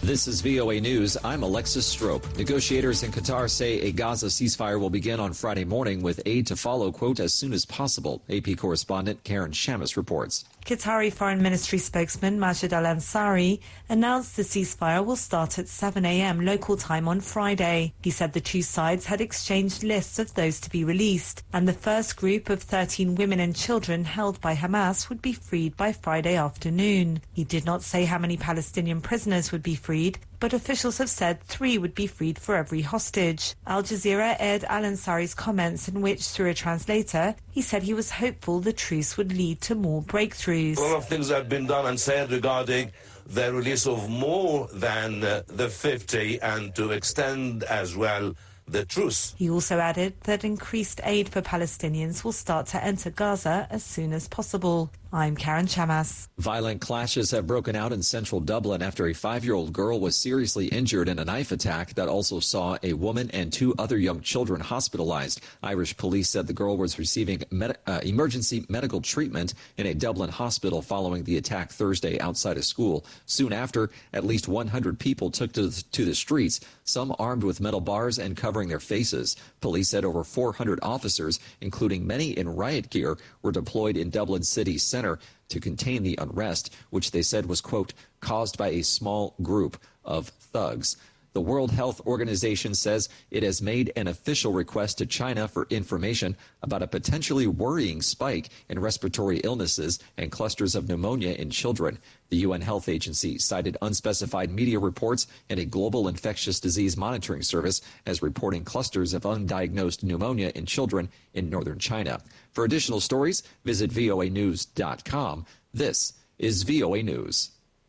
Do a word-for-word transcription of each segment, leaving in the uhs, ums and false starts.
This is V O A News. I'm Alexis Strope. Negotiators in Qatar say a Gaza ceasefire will begin on Friday morning with aid to follow, quote, as soon as possible. A P correspondent Karen Shamus reports. Qatari Foreign Ministry spokesman Majid Al-Ansari announced the ceasefire will start at seven a.m. local time on Friday. He said the two sides had exchanged lists of those to be released, and the first group of thirteen women and children held by Hamas would be freed by Friday afternoon. He did not say how many Palestinian prisoners would be freed, but officials have said three would be freed for every hostage. Al Jazeera aired Al-Ansari's comments in which, through a translator, he said he was hopeful the truce would lead to more breakthroughs. A lot of things have been done and said regarding the release of more than uh, the fifty and to extend as well the truce. He also added that increased aid for Palestinians will start to enter Gaza as soon as possible. I'm Karen Shamas. Violent clashes have broken out in central Dublin after a five-year-old girl was seriously injured in a knife attack that also saw a woman and two other young children hospitalized. Irish police said the girl was receiving med- uh, emergency medical treatment in a Dublin hospital following the attack Thursday outside a school. Soon after, at least one hundred people took to the, to the streets, some armed with metal bars and covering their faces. Police said over four hundred officers, including many in riot gear, were deployed in Dublin city center to contain the unrest, which they said was, quote, caused by a small group of thugs. The World Health Organization says it has made an official request to China for information about a potentially worrying spike in respiratory illnesses and clusters of pneumonia in children. The U N Health Agency cited unspecified media reports and a global infectious disease monitoring service as reporting clusters of undiagnosed pneumonia in children in northern China. For additional stories, visit V O A news dot com. This is V O A News.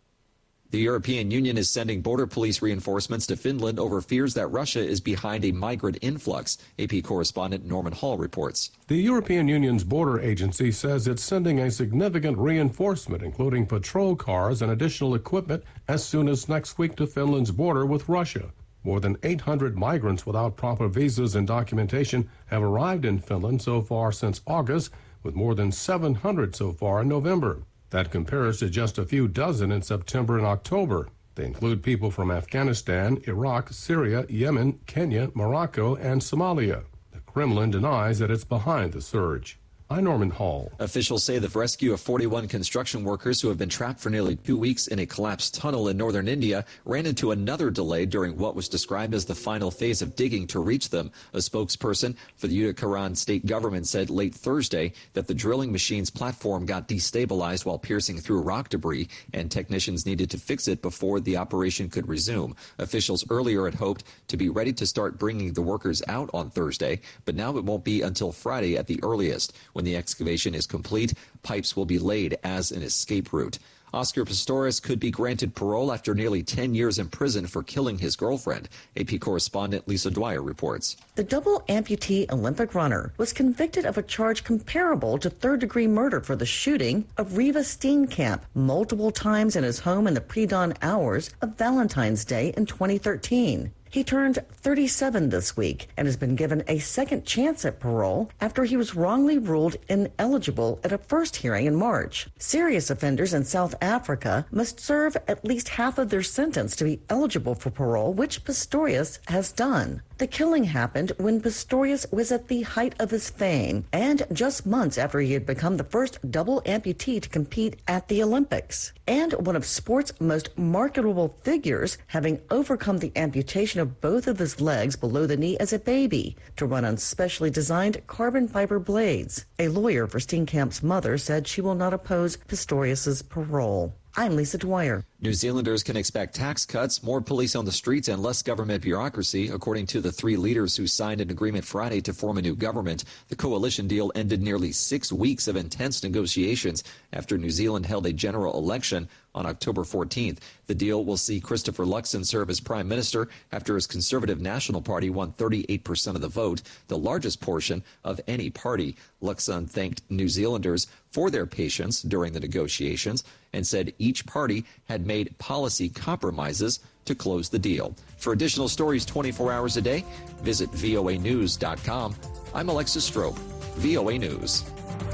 The European Union is sending border police reinforcements to Finland over fears that Russia is behind a migrant influx. A P correspondent Norman Hall reports. The European Union's border agency says it's sending a significant reinforcement, including patrol cars and additional equipment, as soon as next week to Finland's border with Russia. More than eight hundred migrants without proper visas and documentation have arrived in Finland so far since August, with more than seven hundred so far in November. That compares to just a few dozen in September and October. They include people from Afghanistan, Iraq, Syria, Yemen, Kenya, Morocco, and Somalia. The Kremlin denies that it's behind the surge. I'm Norman Hall. Officials say the rescue of forty-one construction workers who have been trapped for nearly two weeks in a collapsed tunnel in northern India ran into another delay during what was described as the final phase of digging to reach them. A spokesperson for the Uttarakhand state government said late Thursday that the drilling machine's platform got destabilized while piercing through rock debris, and technicians needed to fix it before the operation could resume. Officials earlier had hoped to be ready to start bringing the workers out on Thursday, but now it won't be until Friday at the earliest. When the excavation is complete, pipes will be laid as an escape route. Oscar Pistorius could be granted parole after nearly ten years in prison for killing his girlfriend. A P correspondent Lisa Dwyer reports. The double amputee Olympic runner was convicted of a charge comparable to third-degree murder for the shooting of Riva Steenkamp multiple times in his home in the pre-dawn hours of Valentine's Day in twenty thirteen. He turned thirty-seven this week and has been given a second chance at parole after he was wrongly ruled ineligible at a first hearing in March. Serious offenders in South Africa must serve at least half of their sentence to be eligible for parole, which Pistorius has done. The killing happened when Pistorius was at the height of his fame and just months after he had become the first double amputee to compete at the Olympics. And one of sport's most marketable figures, having overcome the amputation of both of his legs below the knee as a baby to run on specially designed carbon fiber blades. A lawyer for Steenkamp's mother said she will not oppose Pistorius's parole. I'm Lisa Dwyer. New Zealanders can expect tax cuts, more police on the streets, and less government bureaucracy, according to the three leaders who signed an agreement Friday to form a new government. The coalition deal ended nearly six weeks of intense negotiations after New Zealand held a general election on October fourteenth. The deal will see Christopher Luxon serve as prime minister after his Conservative National Party won thirty-eight percent of the vote, the largest portion of any party. Luxon thanked New Zealanders for their patience during the negotiations and said each party had made policy compromises to close the deal. For additional stories twenty-four hours a day, visit V O A news dot com. I'm Alexis Strope, V O A News.